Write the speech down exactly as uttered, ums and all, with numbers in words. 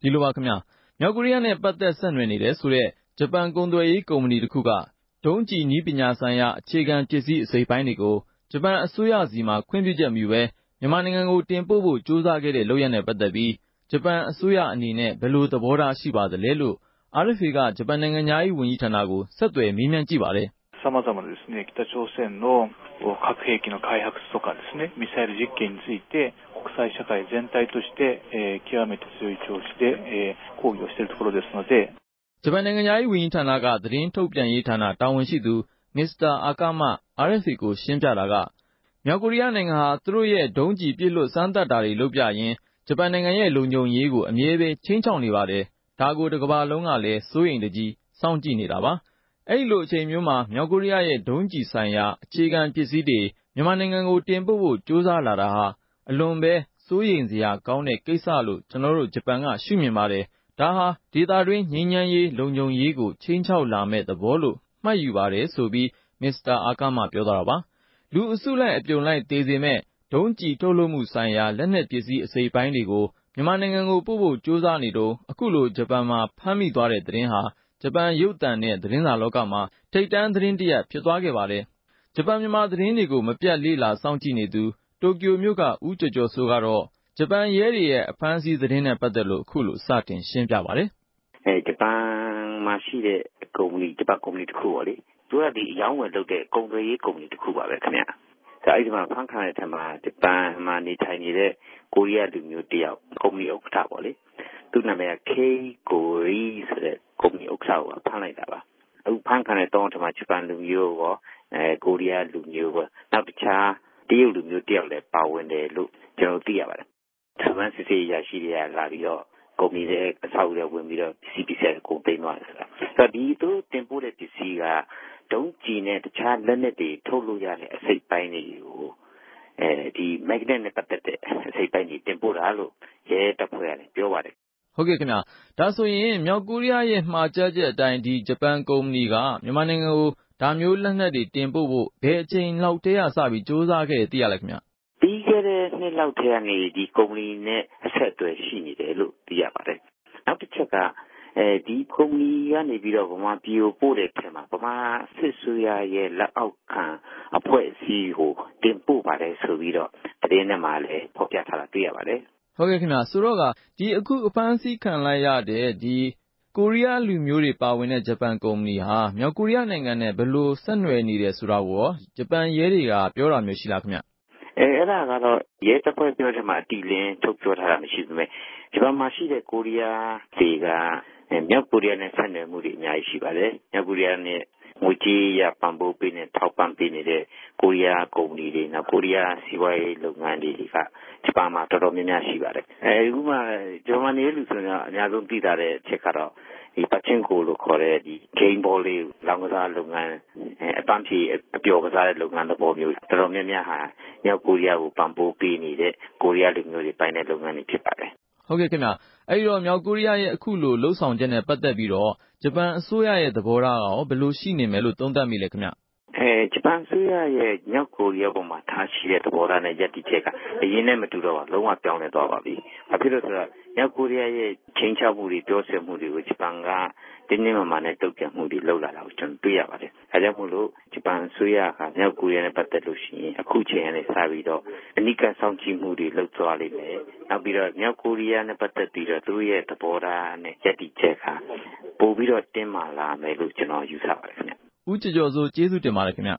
ဒီလိုပါခင်ဗျာမြောက်ကိုရီးယားနဲ့ပတ်သက်ဆက်နွယ်နေတယ်ဆိုတဲ့ဂျပန်ကုန်သွယ်ရေးကုမ္ပဏီတစ်ခုကဒုံးကျည်နည်းပညာဆိုင်ရာအခြေခံပစ္စည်းအစိတ်ပိုင်းတွေကိုဂျပန်အစိုးရစီမှာခွင့်ပြုချက်မယူဘဲမြန်မာနိုင်ငံကိုတင်ပို့ဖို့ကြိုးစားခဲ့တဲ့လုပ်ရပ်နဲ့ပတ်သက်ပြီးဂျပန်အစိုးရအနေနဲ့ဘယ်လိုသဘောထားရှိပါသလဲလို့ အာရ်အက်ဖ်အေ ကဂျပန်နိုင်ငံသားရေးဝန်ကြီးဌာနကိုဆက်သွယ်မေးမြန်းကြည့်ပါတယ်様々なですね、北朝鮮の核兵器の開発とかですね、ミサイル実験について国際社会全体として、えー、極めて強い調子で、えー、抗議をしているところですので、 ဂျပန်နိုင်ငံသားရေးဝန်ကြီးဌာနကသတင်းထုတ်ပြန်ရေးဌာနတာဝန်ရှိသူမစ္စတာအာကာမ အာရ်အက်ဖ်အေ ကိုရှင်းပြတာကမြောက်ကိုရီးယားနိုင်ငံဟာသူတို့ရဲ့ဒုံးကျည်ပစ်လွတ်စမ်းသပ်တာတွေလုပ်ပြရင်းဂျပန်နိုင်ငံရဲ့လုံခြုံရေးကိုအမြဲပဲခြိမ်းခြောက်နေပါတယ်ဒါကိုတစ်ကမ္ဘာလုံးကလည်းစိုးရိမ်တကြီးစောင့်ကြည့်နေတာပါအဲ့လိုအချိန်မျိုးမှာမြောက်ကိုရီးယားရဲ့ဒုံးကျည်ဆိုင်ရာအခြေခံပစ္စည်းတွေမြန်မာနိုင်ငံကိုတင်ပို့ဖို့ကြိုးစားလာတာဟာအလွန်ပဲစိုးရိမ်စရာကောင်းတဲ့ကိစ္စလို့ကျွန်တော်တို့ဂျပန်ကရှုမြင်ပါတယ်ဒါဟာဒေသတွင်းငြိမ်းချမ်းရေးလုံခြုံရေးကိုခြိမ်းခြောက်လာမဲ့သဘောလို့မှတ်ယူပါတယ်ဆိုပြီးမစ္စတာအာကာမပြောသွားတာပါလူအစုလိုက်အပြုံလိုက်သေစေမဲ့ဒုံးကျည်ထုတ်လုပ်မှုဆိုင်ရာလက်နက်ပစ္စည်းအစိတ်ပိုင်းတွေကိုမြန်မာနိုင်ငံကိုပို့ဖို့ကြိုးစားနေတော့အခုလိုဂျပန်မှာဖမ်းမိသွားတဲ့သတင်းဟာဂျပန်ရုပ်သံနဲ့သတင်းစာလောကမှာထိပ်တန်းသတင်းတစ်ရပ်ဖြစ်သွားခဲ့ပါတယ်ဂျပန်မြန်မာသတင်းတွေကိုမပြတ်လေ့လာစောင့်ကြည့်နေသူတိုကျိုမြို့ကဦးကျော်ကျော်စိုးကတော့ဂျပန်ရဲတွေရဲ့အဖမ်းဆီးသတင်းနဲ့ပတ်သက်လို့အခုလိုစတင်ရှင်းပြပါတယ်အဲဂျပန်မှာရှိတဲ့ကုမ္ပဏီဂျပန်ကုမ္ပဏီတစ်ခုပေါ့လေသူကဒီအယောင်းဝယ်လုပ်တဲ့ကုန်သွယ်ရေးကုမ္ပဏီတစ်ခုပါပဲခင်ဗျဒါအဲ့ဒီမှာဖမ်းခံရတဲ့ထက်မှာဂျပန်မှာနေထိုင်နေတဲ့ကိုရီးယားလူမျိုးတယောက်ကုမ္ပဏီဥက္ကဋ္ဌပေါ့လေသူ့နာမည်က K ကိုရီဆိုတဲ့ကုမ္ပဏီဥက္ကဋ္ဌကိုဖမ်းလိုက်တာပါအခုဖမ်းခံတဲ့တောင်းထမှာဂျပန်လူမျိုးရောအဲကိုရီးယားလူမျိုးရောနောက်တခြားတရုတ်လူမျိုးတယောက်လည်းပါဝင်တယ်လို့ကျွန်တော်သိရပါတယ်ဂျပန်စစ်စေးရရှိတွေကလာပြီးတော့ကုမ္ပဏီရဲ့အဆောက်အဦတွေဝင်ပြီးတော့ပစ္စည်းပစ္စည်းကိုသိမ်းသွားတယ်ဆိုတာဆိုတော့ဒီသူတင်ပို့တဲ့ပစ္စည်းကဒုံးကျည်နဲ့တခြားလက်နက်တွေထုတ်လို့ရတဲ့အစိတ်ပိုင်းတွေကိုအဲဒီ magnet နဲ့ပတ်သက်တဲ့အစိတ်ပိုင်းတွေတင်ပို့တာလို့ရဲတပ်ဖွဲ့ကလည်းပြောပါတယ်ဟုတ်ကဲ့ခင်ဗျာဒါဆိုရင်မြောက်ကိုရီးယားရဲ့မှာကြားချက်အတိုင်းဒီဂျပန်ကုမ္ပဏီကမြန်မာနိုင်ငံကိုဒါမျိုးလက်နက်တွေတင်ပို့ဖို့ဘယ်အချိန်လောက်တည်းကစပြီးစူးစမ်းခဲ့သိရလဲခင်ဗျာပြီးခဲ့တဲ့နှစ်လောက်တည်းကနေဒီကုမ္ပဏီနဲ့အဆက်အသွယ်ရှိနေတယ်လို့သိရပါတယ်နောက်တစ်ချက်ကအဲဒီကုမ္ပဏီကနေပြီးတော့ဗမာပြည်ကိုပို့တဲ့ထဲမှာဗမာစစ်ဆိုရရဲ့လက်အောက်ခံအဖွဲ့အစည်းကိုတင်ပို့ပါတယ်ဆိုပြီးတော့သတင်းထဲမှာလည်းဖော်ပြထားတာတွေ့ရပါတယ်ဟုတ်ကဲ့ခင်ဗျာဆိုတော့ကဒီအခုအဖမ်းဆီးခံလိုက်ရတဲ့ဒီကိုရီးယားလူမျိုးတွေပါဝင်တဲ့ဂျပန်ကုမ္ပဏီဟာမြောက်ကိုရီးယားနိုင်ငံနဲ့ဘယ်လိုဆက်နွယ်နေတယ်ဆိုတာကိုရောဂျပန်ရဲတွေကပြောတာမျိုးရှိလားခင်ဗျအဲအဲ့ဒါကတော့ရဲတပ်ဖွဲ့ပြောတဲ့မှာအတီလင်းထုတ်ပြောထားတာမရှိဘူးမဲ့ဂျပန်မှာရှိတဲ့ကိုရီးယားတွေကမြောက်ကိုရီးယားနဲ့ဆက်နွယ်မှုတွေအများကြီးရှိပါတယ်မြောက်ကိုရီးယားနဲ့ငွေကြေးရပံ့ပိုးပေးနေထောက်ပံ့ပေးနေတဲ့ကိုရီးယားကုမ္ပဏီတွေနောက်ကိုရီးယားစီးပွားရေးလုပ်ငန်းတွေကဂျပန်မှာတော်တော်များများရှိပါတယ်အဲဒီမှာဂျပန်နေလူဆိုတော့အများဆုံးသိတာတဲ့အချက်ကတော့ဒီပချင်းကိုလို့ခေါ်တဲ့ဒီ game ball လေးလောင်းကစားလုပ်ငန်းအပန်းဖြေအပျော်ကစားတဲ့လုပ်ငန်းသဘောမျိုးတော်တော်များများဟာမြောက်ကိုရီးယားကိုပံ့ပိုးပေးနေတဲ့ကိုရီးယားလူမျိုးတွေပိုင်းတဲ့လုပ်ငန်းတွေဖြစ်ပါတယ်ဟုတ်ကဲ့ခင်ဗျအဲဒီတော့မြောက်ကိုရီးယားရဲ့အခုလိုလှုပ်ဆောင်ချက်နဲ့ပတ်သက်ပြီးတော့ဂျပန်အစိုးရရဲ့သဘောထားကရောဘယ်လိုရှိနေမယ်လို့သုံးသပ်မိလဲခင်ဗျအဲဂျပန်အစိုးရရဲ့မြောက်ကိုရီးယားပေါ်မှာထားရှိတဲ့သဘောထားနဲ့ယက်တီချက်ကအရင်နဲ့မတူတော့ပါလုံးဝပြောင်းလဲသွားပါပြီ။ဘာဖြစ်လို့ဆိုတော့မြောက်ကိုရီးယားရဲ့ချင်းချောက်မှုတွေပြောဆိုမှုတွေကိုဂျပန်ကတင်းတင်းမာမာနဲ့တုံ့ပြန်မှုတွေလုပ်လာတာကိုကျွန်တော်တွေ့ရပါတယ်။အဲဒါကြောင့်မို့လို့ဂျပန်အစိုးရကမြောက်ကိုရီးယားနဲ့ပတ်သက်လို့ရှိရင်အခုချိန်ကနေစပြီးတော့အနိကဆောင်ကြည့်မှုတွေလုပ်သွားလိမ့်မယ်။နောက်ပြီးတော့မြောက်ကိုရီးယားနဲ့ပတ်သက်ပြီးတော့သူတို့ရဲ့သဘောထားနဲ့ယက်တီချက်ကပို့ပြီးတော့တင်းမာလာမယ်လို့ကျွန်တော်ယူဆပါတယ်ခင်ဗျ။ဦးကျော်ကျော်စိုးကျေးဇူးတင်ပါတယ်ခင်ဗျ